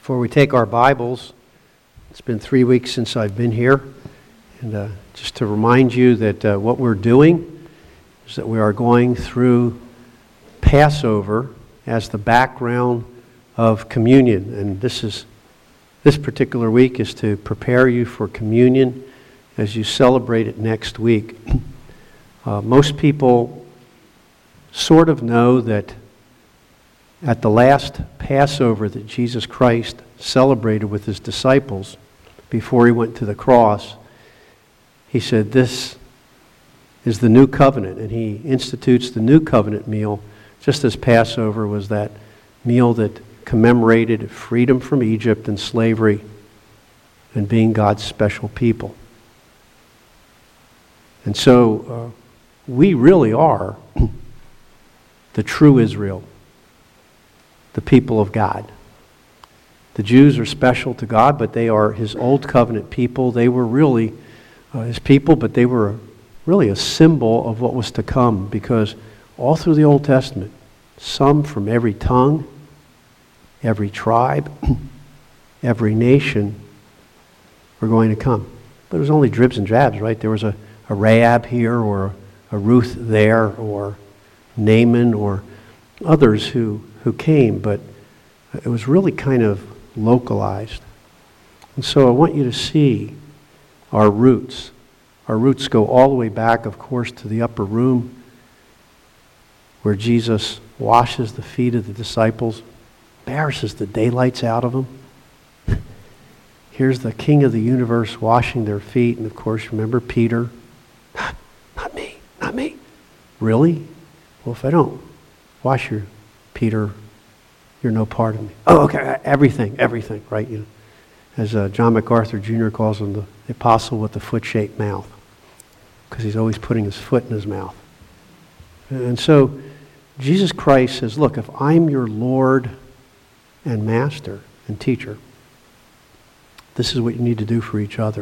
Before we take our Bibles, it's been 3 weeks since I've been here, and just to remind you that what we're doing is that we are going through Passover as the background of communion, and this particular week is to prepare you for communion as you celebrate it next week. Most people sort of know that at the last Passover that Jesus Christ celebrated with his disciples before he went to the cross, he said, "This is the new covenant," and he institutes the new covenant meal just as Passover was that meal that commemorated freedom from Egypt and slavery and being God's special people. And so we really are the true Israel, the people of God. The Jews are special to God, but they are his old covenant people. They were really his people, but they were really a symbol of what was to come, because all through the Old Testament, some from every tongue, every tribe, every nation were going to come. But it was only dribs and drabs, right? There was a Rahab here, or a Ruth there, or Naaman, or others who came, but it was really kind of localized. And so I want you to see our roots. Our roots go all the way back, of course, to the upper room where Jesus washes the feet of the disciples, embarrasses the daylights out of them. Here's the King of the universe washing their feet, and of course, remember Peter? Not me, not me. Really? Well, if I don't wash your Peter, you're no part of me. Oh, okay, everything, right? You know, as John MacArthur Jr. calls him, the apostle with the foot-shaped mouth, because he's always putting his foot in his mouth. And so Jesus Christ says, look, if I'm your Lord and Master and teacher, this is what you need to do for each other.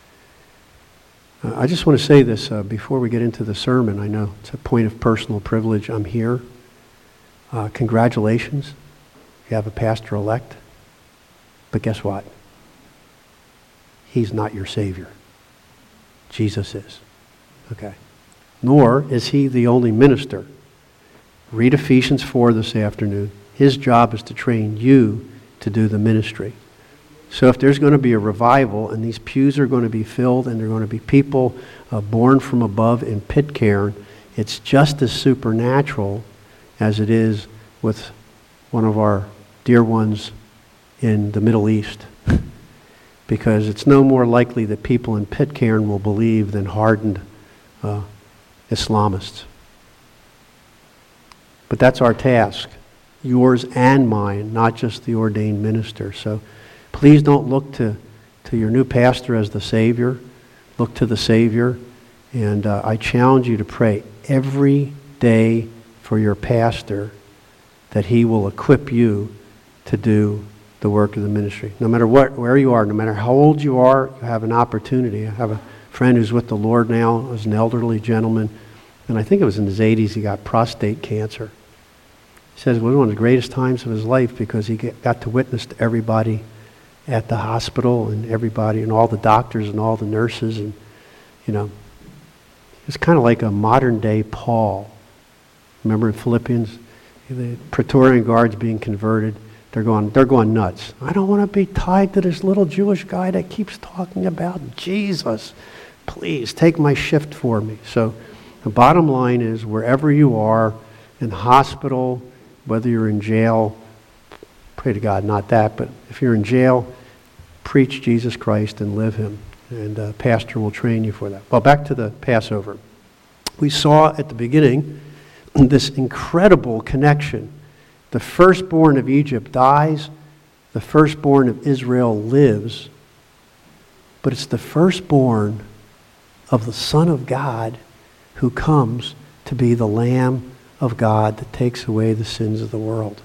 I just want to say this before we get into the sermon. I know it's a point of personal privilege. I'm here. Congratulations. You have a pastor-elect. But guess what? He's not your Savior. Jesus is. Okay. Nor is he the only minister. Read Ephesians 4 this afternoon. His job is to train you to do the ministry. So if there's going to be a revival and these pews are going to be filled and there are going to be people born from above in Pitcairn, it's just as supernatural as it is with one of our dear ones in the Middle East. Because it's no more likely that people in Pitcairn will believe than hardened Islamists. But that's our task, yours and mine, not just the ordained minister. So please don't look to your new pastor as the Savior. Look to the Savior. And I challenge you to pray every day for your pastor that he will equip you to do the work of the ministry. No matter where you are, no matter how old you are, you have an opportunity. I have a friend who's with the Lord now, as an elderly gentleman, and I think it was in his 80s he got prostate cancer. He says it was one of the greatest times of his life because he got to witness to everybody at the hospital and everybody and all the doctors and all the nurses, and it's kind of like a modern day Paul. Remember in Philippians, the Praetorian Guards being converted, they're going nuts. I don't want to be tied to this little Jewish guy that keeps talking about Jesus. Please take my shift for me. So the bottom line is, wherever you are, in hospital, whether you're in jail, pray to God not that, but if you're in jail, preach Jesus Christ and live him. And a pastor will train you for that. Well, back to the Passover. We saw at the beginning this incredible connection. The firstborn of Egypt dies, the firstborn of Israel lives, but it's the firstborn of the Son of God who comes to be the Lamb of God that takes away the sins of the world.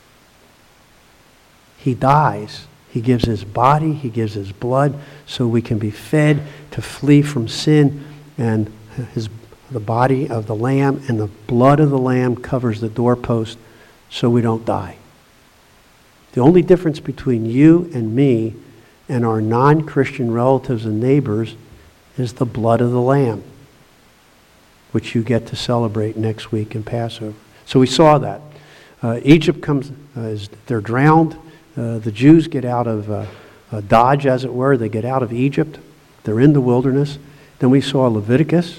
He dies. He gives his body, he gives his blood, so we can be fed to flee from sin, and the body of the Lamb and the blood of the Lamb covers the doorpost so we don't die. The only difference between you and me and our non-Christian relatives and neighbors is the blood of the Lamb, which you get to celebrate next week in Passover. So we saw that. Egypt comes, they're drowned. The Jews get out of Dodge, as it were. They get out of Egypt. They're in the wilderness. Then we saw Leviticus.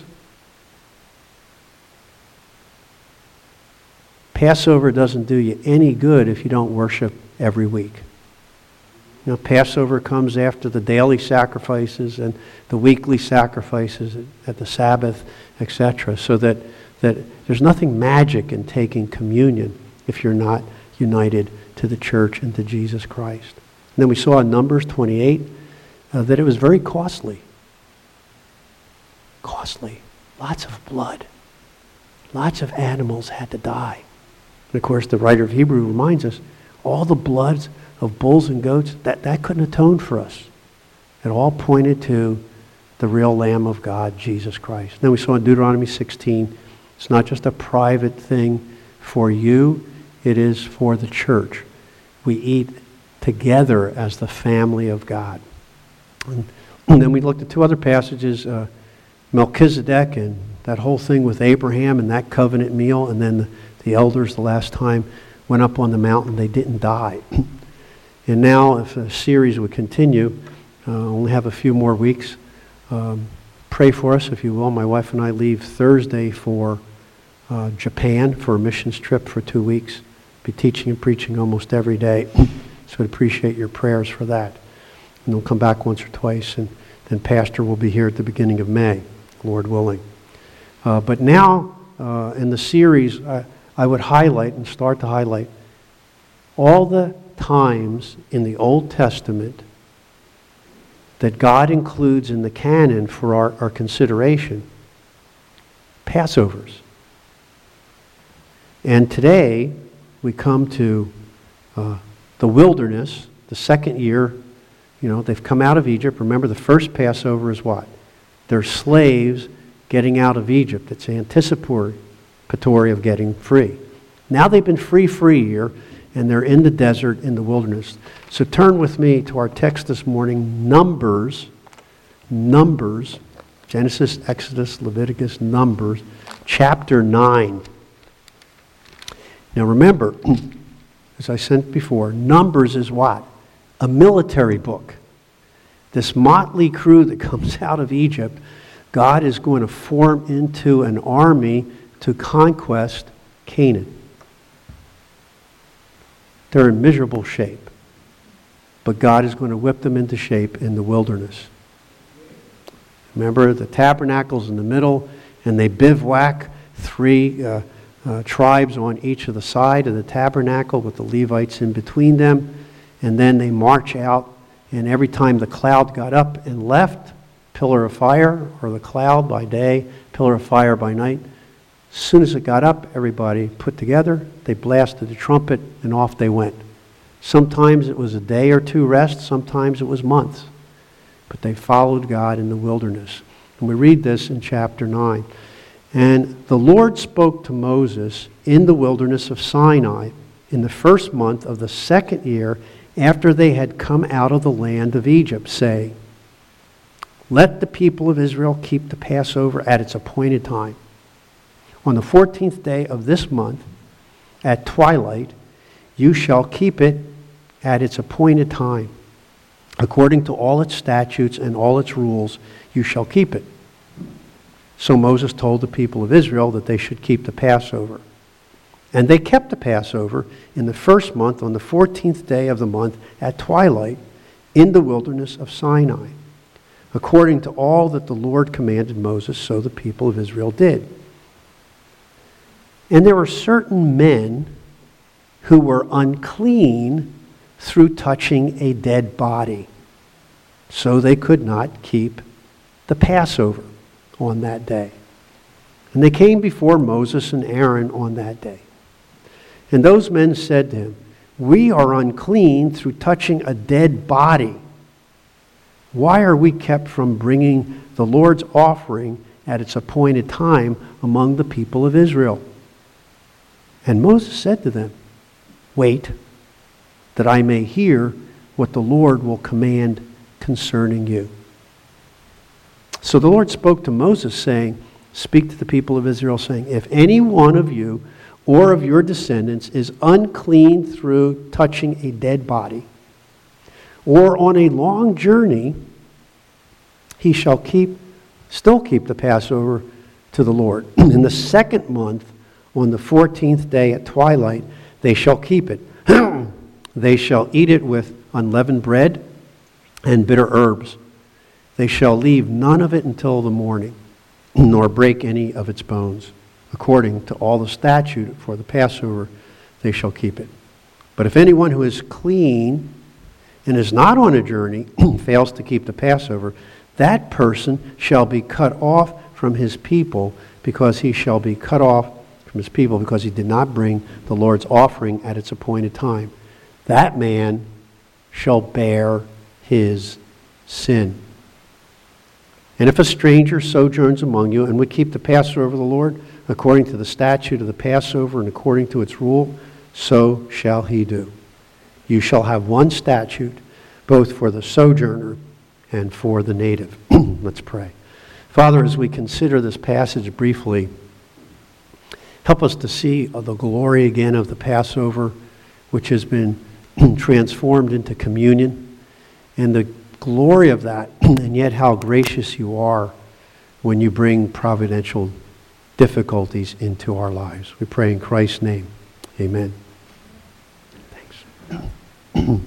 Passover doesn't do you any good if you don't worship every week. You know, Passover comes after the daily sacrifices and the weekly sacrifices at the Sabbath, etc. So that there's nothing magic in taking communion if you're not united to the church and to Jesus Christ. And then we saw in Numbers 28 that it was very costly. Costly. Lots of blood. Lots of animals had to die. And of course, the writer of Hebrew reminds us, all the bloods of bulls and goats, that couldn't atone for us. It all pointed to the real Lamb of God, Jesus Christ. Then we saw in Deuteronomy 16, it's not just a private thing for you, it is for the church. We eat together as the family of God. And then we looked at two other passages, Melchizedek and that whole thing with Abraham and that covenant meal, and then the elders the last time went up on the mountain, they didn't die. And now, if the series would continue, only have a few more weeks, pray for us, if you will. My wife and I leave Thursday for Japan for a missions trip for 2 weeks. Be teaching and preaching almost every day. So I'd appreciate your prayers for that. And we'll come back once or twice, and then Pastor will be here at the beginning of May, Lord willing. But now, in the series, I would highlight and start to highlight all the times in the Old Testament that God includes in the canon for our consideration Passovers. And today we come to the wilderness, the second year. You know, they've come out of Egypt. Remember, the first Passover is what? They're slaves getting out of Egypt. It's anticipatory of getting free. Now they've been free for a year, and they're in the desert, in the wilderness. So turn with me to our text this morning, Numbers, Genesis, Exodus, Leviticus, Numbers, chapter 9. Now remember, as I said before, Numbers is what? A military book. This motley crew that comes out of Egypt, God is going to form into an army to conquest Canaan. They're in miserable shape, but God is going to whip them into shape in the wilderness. Remember, the tabernacle's in the middle, and they bivouac three tribes on each of the side of the tabernacle with the Levites in between them, and then they march out, and every time the cloud got up and left, pillar of fire, or the cloud by day, pillar of fire by night, as soon as it got up, everybody put together, they blasted the trumpet, and off they went. Sometimes it was a day or two rest, sometimes it was months. But they followed God in the wilderness. And we read this in chapter 9. And the Lord spoke to Moses in the wilderness of Sinai in the first month of the second year after they had come out of the land of Egypt, saying, let the people of Israel keep the Passover at its appointed time. On the 14th day of this month, at twilight, you shall keep it at its appointed time. According to all its statutes and all its rules, you shall keep it. So Moses told the people of Israel that they should keep the Passover. And they kept the Passover in the first month on the 14th day of the month at twilight in the wilderness of Sinai. According to all that the Lord commanded Moses, so the people of Israel did. And there were certain men who were unclean through touching a dead body. So they could not keep the Passover on that day. And they came before Moses and Aaron on that day. And those men said to him, we are unclean through touching a dead body. Why are we kept from bringing the Lord's offering at its appointed time among the people of Israel? And Moses said to them, wait that I may hear what the Lord will command concerning you. So the Lord spoke to Moses, saying, speak to the people of Israel, saying, if any one of you or of your descendants is unclean through touching a dead body, or on a long journey, he shall still keep the Passover to the Lord. In the second month, on the 14th day at twilight, they shall keep it. They shall eat it with unleavened bread and bitter herbs. They shall leave none of it until the morning, nor break any of its bones. According to all the statute for the Passover, they shall keep it. But if anyone who is clean and is not on a journey fails to keep the Passover, that person shall be cut off from his people, because he shall be cut off from his people because he did not bring the Lord's offering at its appointed time. That man shall bear his sin. And if a stranger sojourns among you and would keep the Passover of the Lord according to the statute of the Passover and according to its rule, so shall he do. You shall have one statute, both for the sojourner and for the native. Let's pray. Father, as we consider this passage briefly, help us to see the glory again of the Passover, which has been transformed into communion, and the glory of that, and yet how gracious you are when you bring providential difficulties into our lives. We pray in Christ's name. Amen. Thanks.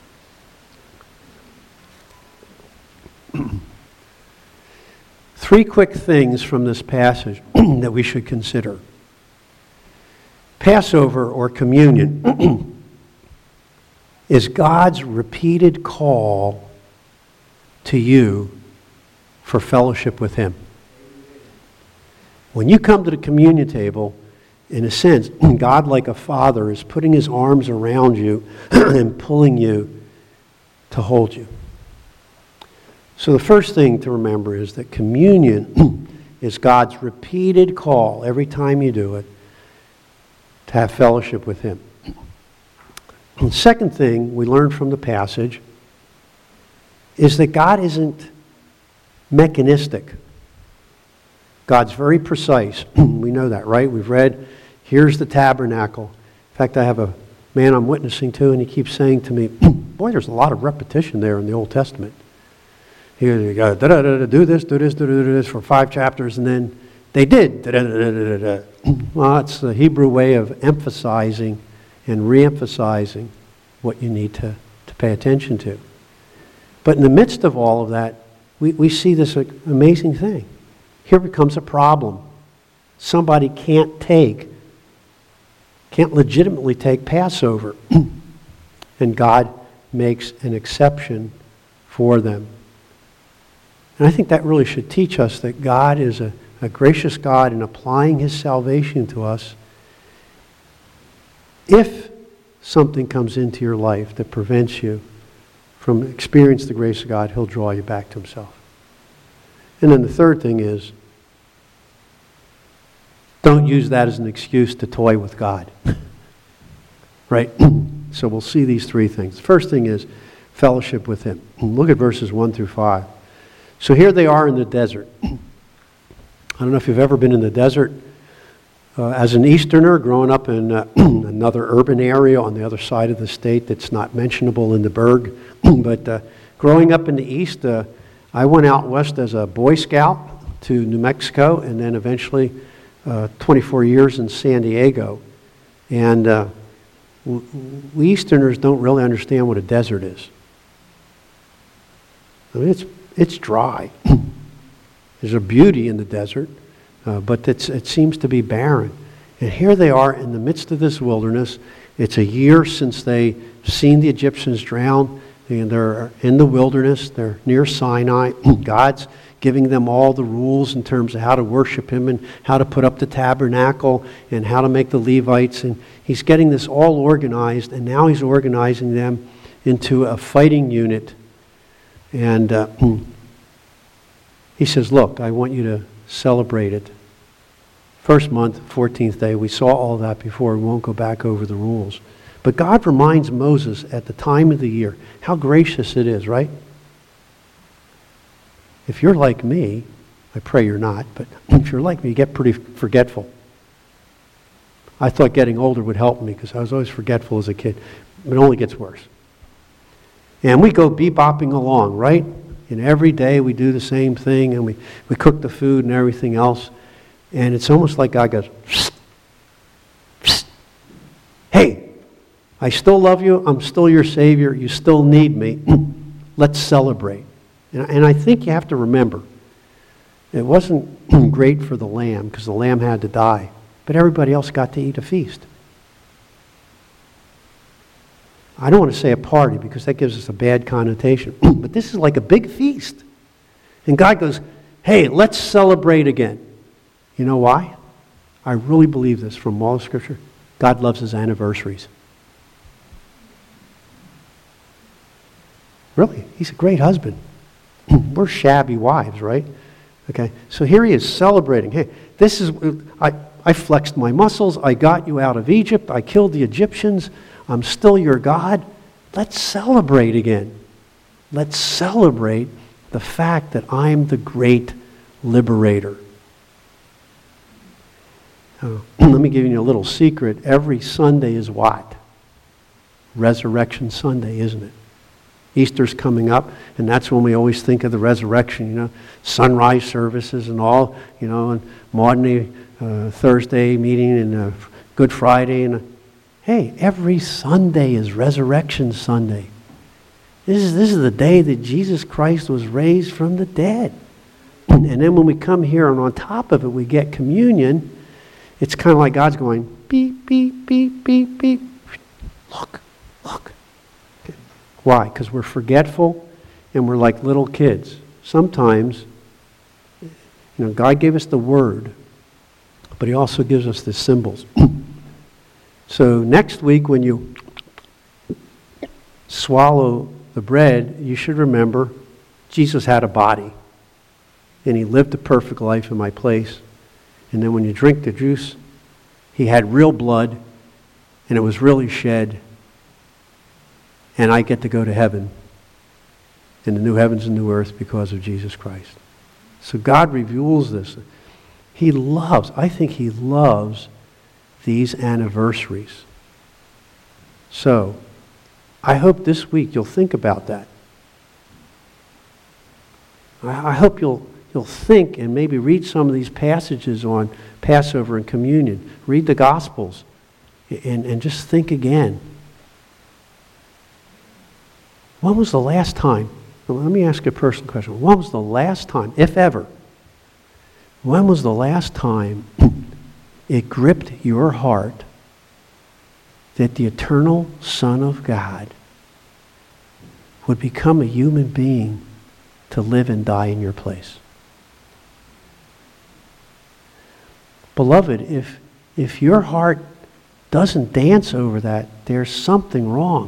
Three quick things from this passage that we should consider. Passover, or communion, is God's repeated call to you for fellowship with Him. When you come to the communion table, in a sense, God, like a father, is putting His arms around you and pulling you to hold you. So the first thing to remember is that communion is God's repeated call, every time you do it, to have fellowship with Him. And the second thing we learn from the passage is that God isn't mechanistic. God's very precise. We know that, right? We've read, here's the tabernacle. In fact, I have a man I'm witnessing to, and he keeps saying to me, boy, there's a lot of repetition there in the Old Testament. Here you go, do this for 5 chapters, and then they did. Well, it's the Hebrew way of emphasizing and re-emphasizing what you need to pay attention to. But in the midst of all of that, we see this amazing thing. Here becomes a problem. Somebody can't legitimately take Passover. And God makes an exception for them. And I think that really should teach us that God is a gracious God in applying His salvation to us. If something comes into your life that prevents you from experiencing the grace of God, He'll draw you back to Himself. And then the third thing is, don't use that as an excuse to toy with God. Right? So we'll see these three things. The first thing is fellowship with Him. Look at verses 1 through 5. So here they are in the desert. I don't know if you've ever been in the desert. As an Easterner, growing up in another urban area on the other side of the state that's not mentionable in the Berg, but growing up in the East, I went out west as a Boy Scout to New Mexico, and then eventually 24 years in San Diego. And we Easterners don't really understand what a desert is. I mean, it's dry. There's a beauty in the desert, but it seems to be barren. And here they are in the midst of this wilderness. It's a year since they've seen the Egyptians drown, and they're in the wilderness. They're near Sinai. God's giving them all the rules in terms of how to worship Him and how to put up the tabernacle and how to make the Levites. And He's getting this all organized, and now He's organizing them into a fighting unit. And He says, look, I want you to celebrate it. First month, 14th day, we saw all that before. We won't go back over the rules. But God reminds Moses at the time of the year how gracious it is, right? If you're like me, I pray you're not, but if you're like me, you get pretty forgetful. I thought getting older would help me because I was always forgetful as a kid. It only gets worse. And we go bebopping along, right? And every day we do the same thing, and we cook the food and everything else. And it's almost like God goes, psst, psst. Hey, I still love you. I'm still your Savior. You still need me. Let's celebrate. And I think you have to remember, it wasn't great for the lamb because the lamb had to die, but everybody else got to eat a feast. I don't want to say a party because that gives us a bad connotation, but this is like a big feast. And God goes, hey, let's celebrate again. You know why? I really believe this from all of Scripture. God loves his anniversaries. Really, he's a great husband. We're shabby wives, right? Okay, so here he is celebrating. Hey, this is, I flexed my muscles. I got you out of Egypt. I killed the Egyptians. I'm still your God. Let's celebrate again. Let's celebrate the fact that I'm the great liberator. Let me give you a little secret. Every Sunday is what? Resurrection Sunday, isn't it? Easter's coming up, and that's when we always think of the resurrection, sunrise services and all, and Maudney Thursday meeting and Good Friday. And hey, every Sunday is Resurrection Sunday. This is the day that Jesus Christ was raised from the dead. And then when we come here and on top of it we get communion, it's kind of like God's going, beep, beep, beep, beep, beep. Look. Why? Because we're forgetful and we're like little kids. Sometimes, God gave us the word, but he also gives us the symbols. So next week when you swallow the bread, you should remember Jesus had a body and he lived a perfect life in my place. And then when you drink the juice, he had real blood and it was really shed. And I get to go to heaven in the new heavens and new earth because of Jesus Christ. So God reveals this. I think he loves these anniversaries. So I hope this week you'll think about that. I hope you'll think and maybe read some of these passages on Passover and communion. Read the Gospels and just think again. When was the last time? Let me ask you a personal question. When was the last time, if ever, when was the last time it gripped your heart that the eternal Son of God would become a human being to live and die in your place? Beloved, if your heart doesn't dance over that, there's something wrong.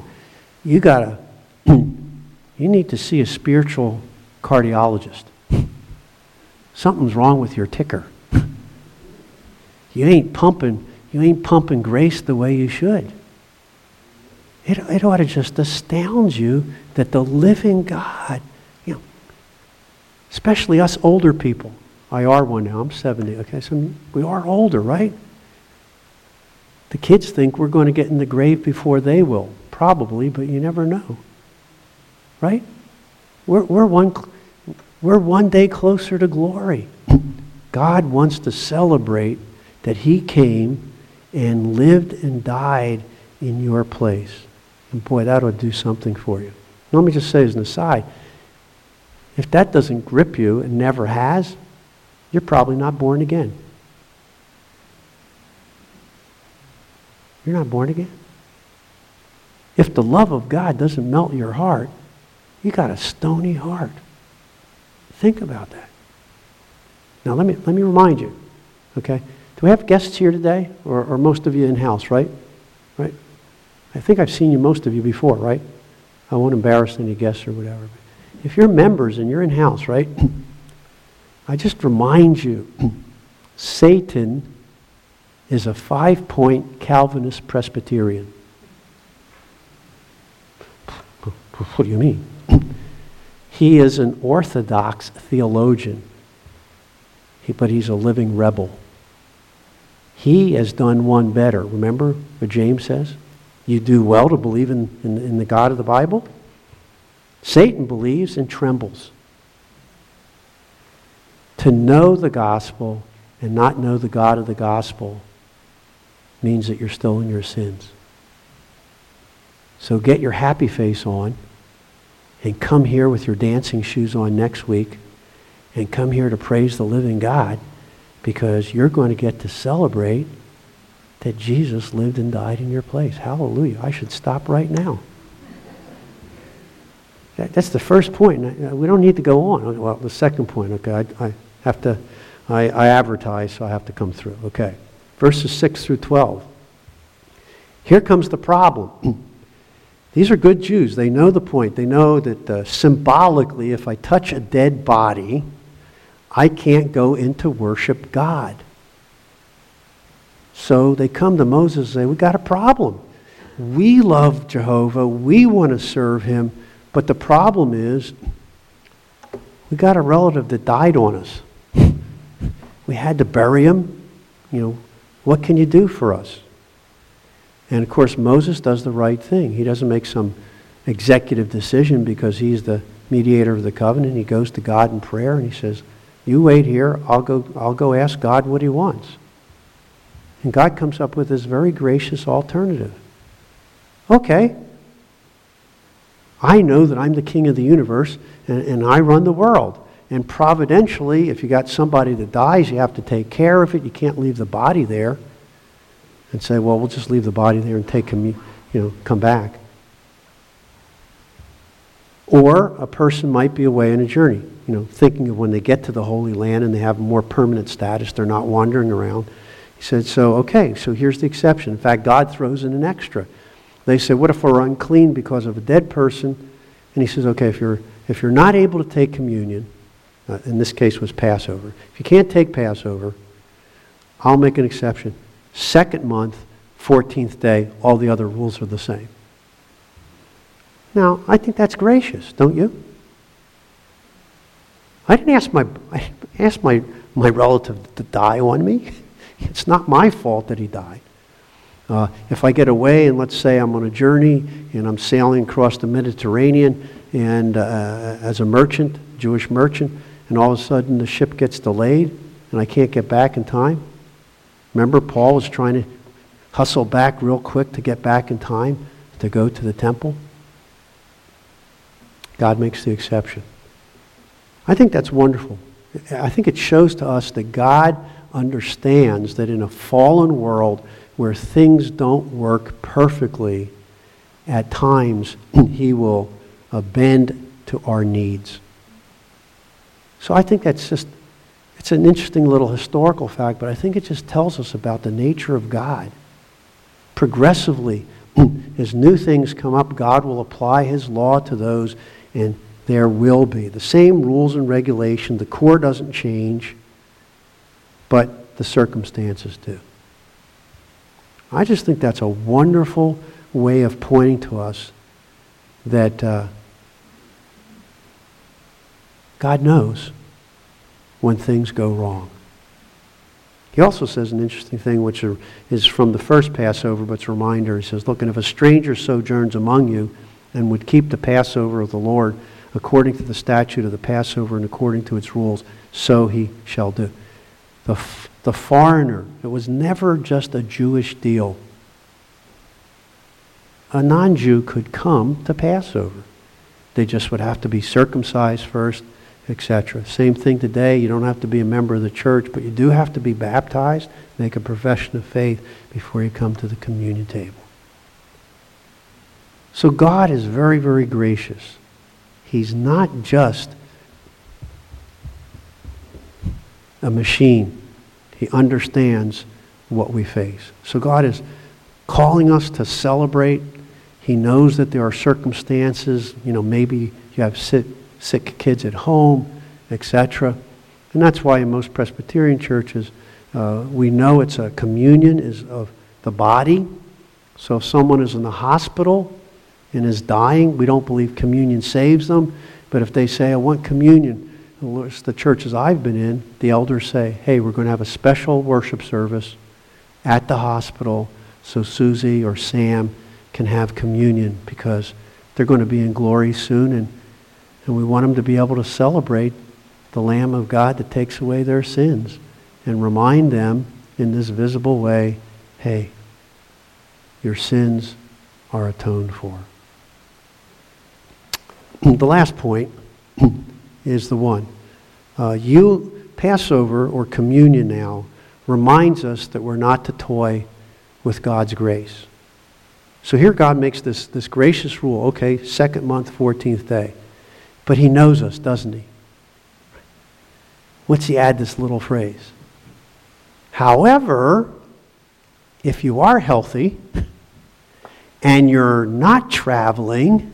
You need to see a spiritual cardiologist. Something's wrong with your ticker. You ain't pumping grace the way you should. It ought to just astound you that the living God, especially us older people. I are one now. I'm 70. Okay, so we are older, right? The kids think we're going to get in the grave before they will. Probably, but you never know. Right? We're one day closer to glory. God wants to celebrate that he came and lived and died in your place. And boy, that would do something for you. Let me just say as an aside, if that doesn't grip you and never has, you're probably not born again. You're not born again. If the love of God doesn't melt your heart, you got a stony heart. Think about that. Now let me remind you, okay? Do we have guests here today? Or most of you in-house, right? Right? I think I've seen most of you before, right? I won't embarrass any guests or whatever. If you're members and you're in-house, right? I just remind you, Satan is a 5-point Calvinist Presbyterian. What do you mean? He is an Orthodox theologian, but he's a living rebel. He has done one better. Remember what James says? You do well to believe in the God of the Bible. Satan believes and trembles. To know the gospel and not know the God of the gospel means that you're still in your sins. So get your happy face on and come here with your dancing shoes on next week and come here to praise the living God, because you're going to get to celebrate that Jesus lived and died in your place. Hallelujah. I should stop right now. That's the first point. We don't need to go on. Well, the second point, okay, I advertise, so I have to come through. Okay. Verses 6 through 12. Here comes the problem. These are good Jews. They know the point. They know that symbolically, if I touch a dead body, I can't go in to worship God. So they come to Moses and say, we got a problem. We love Jehovah. We want to serve him. But the problem is, we got a relative that died on us. We had to bury him. What can you do for us? And of course, Moses does the right thing. He doesn't make some executive decision because he's the mediator of the covenant. He goes to God in prayer and he says, you wait here, I'll go ask God what he wants. And God comes up with this very gracious alternative. Okay, I know that I'm the king of the universe and I run the world. And providentially, if you got somebody that dies, you have to take care of it. You can't leave the body there and say, well, we'll just leave the body there and take him, come back. Or a person might be away on a journey, thinking of when they get to the Holy Land and they have a more permanent status, they're not wandering around. He said, so here's the exception. In fact, God throws in an extra. They said, what if we're unclean because of a dead person? And he says, okay, if you're not able to take communion, in this case was Passover. If you can't take Passover, I'll make an exception. Second month, 14th day, all the other rules are the same. Now, I think that's gracious, don't you? I didn't ask my relative to die on me. It's not my fault that he died. If I get away and let's say I'm on a journey and I'm sailing across the Mediterranean and as a merchant, Jewish merchant, and all of a sudden the ship gets delayed and I can't get back in time. Remember, Paul was trying to hustle back real quick to get back in time to go to the temple. God makes the exception. I think that's wonderful. I think it shows to us that God understands that in a fallen world where things don't work perfectly, at times he will bend to our needs. So I think it's an interesting little historical fact, but I think it just tells us about the nature of God. Progressively, as new things come up, God will apply his law to those, and there will be the same rules and regulation. The core doesn't change, but the circumstances do. I just think that's a wonderful way of pointing to us that God knows when things go wrong. He also says an interesting thing, which is from the first Passover, but it's a reminder. He says, look, and if a stranger sojourns among you and would keep the Passover of the Lord according to the statute of the Passover and according to its rules, so he shall do. The foreigner, it was never just a Jewish deal. A non-Jew could come to Passover. They just would have to be circumcised first, etc. Same thing today. You don't have to be a member of the church, but you do have to be baptized, make a profession of faith before you come to the communion table. So God is very, very gracious. He's not just a machine. He understands what we face. So God is calling us to celebrate. He knows that there are circumstances, maybe you have sick kids at home, etc. And that's why in most Presbyterian churches, we know it's a communion is of the body. So if someone is in the hospital, in his dying. We don't believe communion saves them. But if they say, I want communion, the churches I've been in, the elders say, hey, we're going to have a special worship service at the hospital so Susie or Sam can have communion because they're going to be in glory soon, and we want them to be able to celebrate the Lamb of God that takes away their sins and remind them in this visible way, hey, your sins are atoned for. The last point is the one. Passover or communion now reminds us that we're not to toy with God's grace. So here God makes this gracious rule, okay, 2nd month, 14th day. But he knows us, doesn't he? What's he add this little phrase? However, if you are healthy and you're not traveling,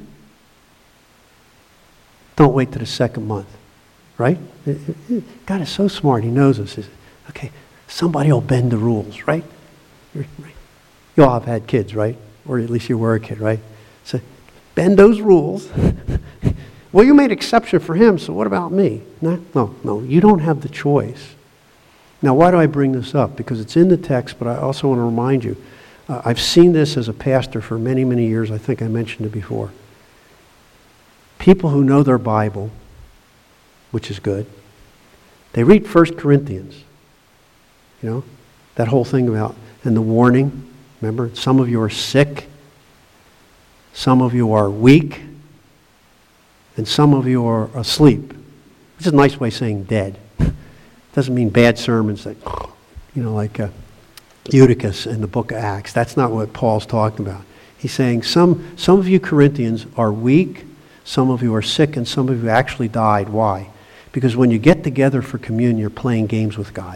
don't wait to the 2nd month, right? God is so smart. He knows us. Okay, somebody will bend the rules, right? You all have had kids, right? Or at least you were a kid, right? So bend those rules. Well, you made exception for him, so what about me? No, you don't have the choice. Now, why do I bring this up? Because it's in the text, but I also want to remind you. I've seen this as a pastor for many, many years. I think I mentioned it before. People who know their Bible, which is good, they read 1 Corinthians. You know, that whole thing about, and the warning. Remember, some of you are sick, some of you are weak, and some of you are asleep. Which is a nice way of saying dead. Doesn't mean bad sermons that, like Eutychus in the book of Acts. That's not what Paul's talking about. He's saying some of you Corinthians are weak, some of you are sick, and some of you actually died. Why? Because when you get together for communion, you're playing games with God.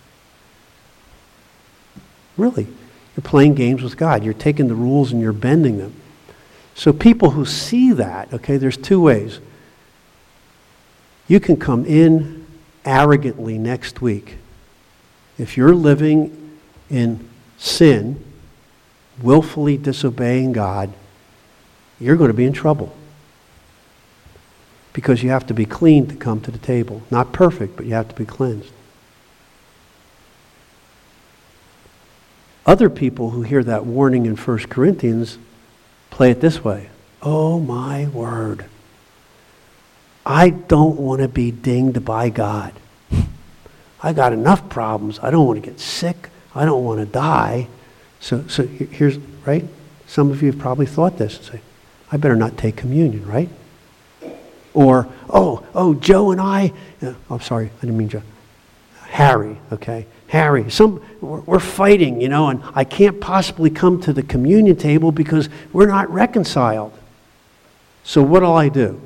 Really. You're playing games with God. You're taking the rules and you're bending them. So people who see that, okay, there's two ways. You can come in arrogantly next week. If you're living in sin, willfully disobeying God, you're going to be in trouble. Because you have to be clean to come to the table. Not perfect, but you have to be cleansed. Other people who hear that warning in 1 Corinthians play it this way. Oh my word. I don't want to be dinged by God. I got enough problems. I don't want to get sick. I don't want to die. So here's, right? Some of you have probably thought this and say, I better not take communion, right? Or, Joe and I, I'm sorry, I didn't mean Joe. Harry, okay? Harry, we're fighting, and I can't possibly come to the communion table because we're not reconciled. So what'll I do?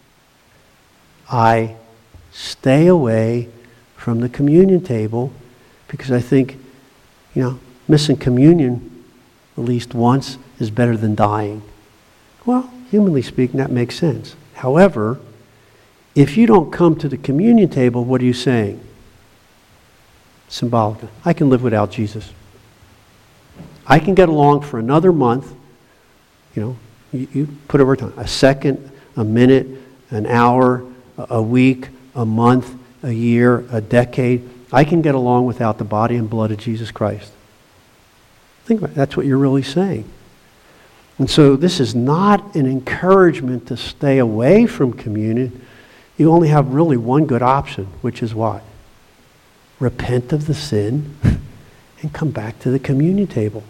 I stay away from the communion table because I think, missing communion at least once is better than dying. Well, humanly speaking, that makes sense. However, if you don't come to the communion table, what are you saying? Symbolic. I can live without Jesus. I can get along for another month. You put over time. A second, a minute, an hour, a week, a month, a year, a decade. I can get along without the body and blood of Jesus Christ. Think about it. That's what you're really saying. And so this is not an encouragement to stay away from communion. You only have really one good option, which is what? Repent of the sin and come back to the communion table.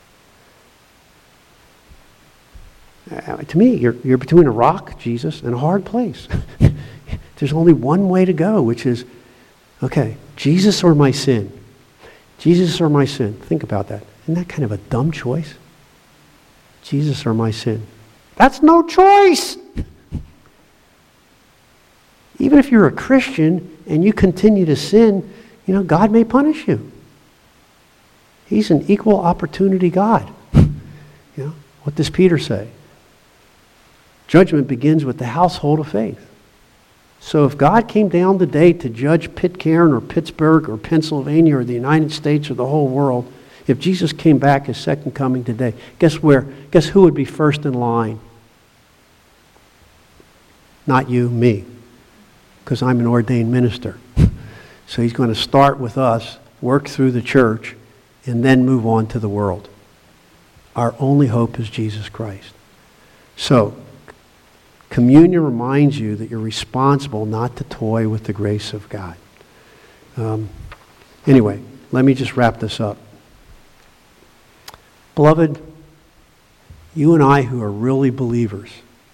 To me, you're between a rock, Jesus, and a hard place. There's only one way to go, which is, okay, Jesus or my sin? Jesus or my sin? Think about that. Isn't that kind of a dumb choice? Jesus or my sin? That's no choice! Even if you're a Christian and you continue to sin, God may punish you. He's an equal opportunity God. What does Peter say? Judgment begins with the household of faith. So if God came down today to judge Pitcairn or Pittsburgh or Pennsylvania or the United States or the whole world, If Jesus came back his second coming today, guess who would be first in line? Not you, me, because I'm an ordained minister. So he's going to start with us, work through the church, and then move on to the world. Our only hope is Jesus Christ. So, communion reminds you that you're responsible not to toy with the grace of God. Anyway, let me just wrap this up. Beloved, you and I who are really believers,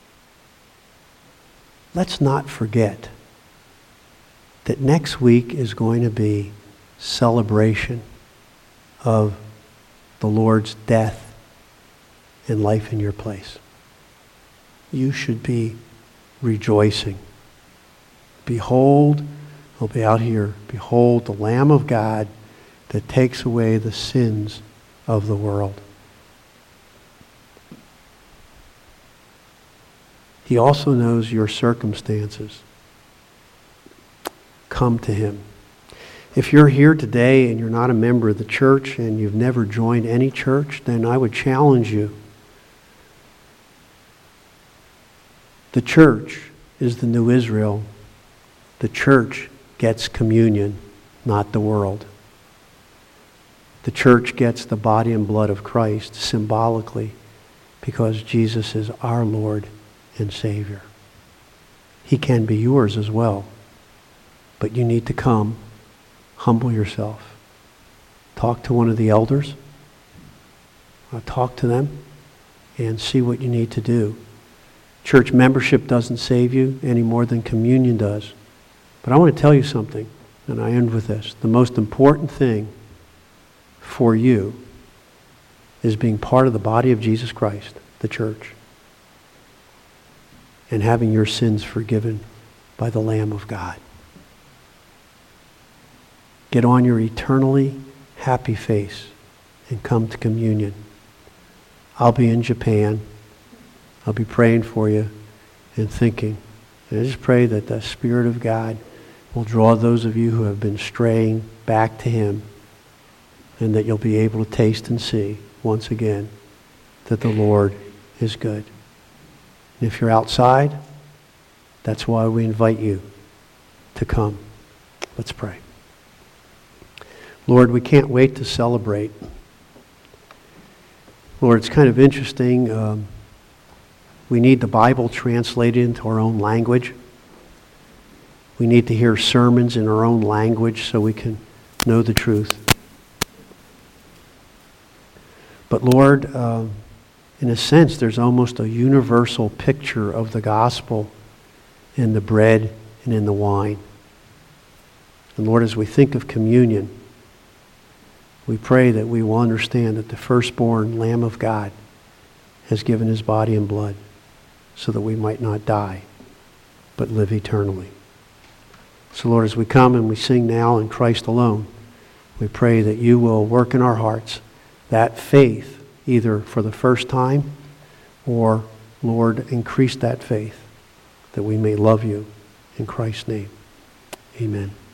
let's not forget that next week is going to be celebration of the Lord's death and life in your place. You should be rejoicing. Behold, I'll be out here, behold the Lamb of God that takes away the sins of the world. He also knows your circumstances. Come to him. If you're here today and you're not a member of the church and you've never joined any church, then I would challenge you. The church is the new Israel. The church gets communion, not the world. The church gets the body and blood of Christ symbolically because Jesus is our Lord and Savior. He can be yours as well, but you need to come, humble yourself, talk to one of the elders, talk to them, and see what you need to do. Church membership doesn't save you any more than communion does. But I want to tell you something, and I end with this. The most important thing for you is being part of the body of Jesus Christ, the church, and having your sins forgiven by the Lamb of God. Get on your eternally happy face and come to communion. I'll be in Japan. I'll be praying for you and thinking. And I just pray that the Spirit of God will draw those of you who have been straying back to him, and that you'll be able to taste and see once again that the Lord is good. And if you're outside, that's why we invite you to come. Let's pray. Lord, we can't wait to celebrate. Lord, it's kind of interesting. We need the Bible translated into our own language. We need to hear sermons in our own language so we can know the truth. But Lord, in a sense, there's almost a universal picture of the gospel in the bread and in the wine. And Lord, as we think of communion, we pray that we will understand that the firstborn Lamb of God has given his body and blood so that we might not die, but live eternally. So Lord, as we come and we sing now in Christ alone, we pray that you will work in our hearts that faith, either for the first time or, Lord, increase that faith that we may love you in Christ's name. Amen.